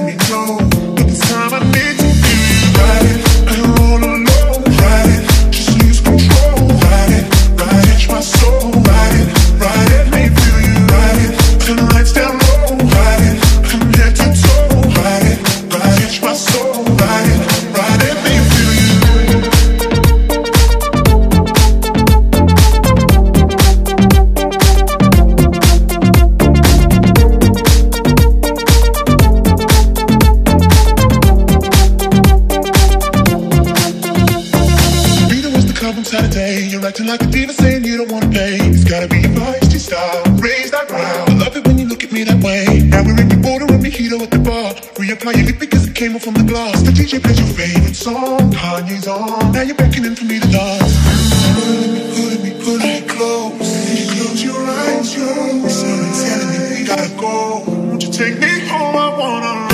me close. But this time I need to feel you. Ride it, and all alone. Ride it, just lose control. Ride it, catch my soul. Ride it, let me feel you. Ride it, turn the lights down low. Ride it, from head to toe. Ride it, catch my soul. Ride it, let me feel you. Saturday, you're acting like a diva, saying you don't wanna pay. It's gotta be your feisty style, raise that ground. I love it when you look at me that way. Now we're in your border and mojito at the bar. Reapply your lip because it came off from the glass. The DJ plays your favorite song, Kanye's on. Now you're beckoning for me to dance. Put me close. Close your eyes, you're telling me we gotta go. Won't you take me home? I wanna